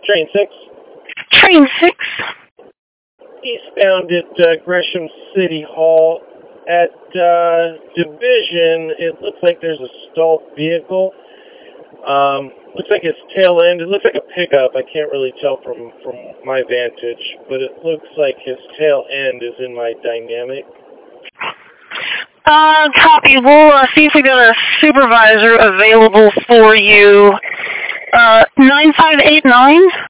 Train 6. Train 6. Eastbound at Gresham City Hall. At Division, it looks like there's a stalled vehicle. Looks like its tail end. It looks like a pickup. I can't really tell from my vantage, but it looks like his tail end is in my dynamic. Copy. We'll see if we got a supervisor available for you. 9589?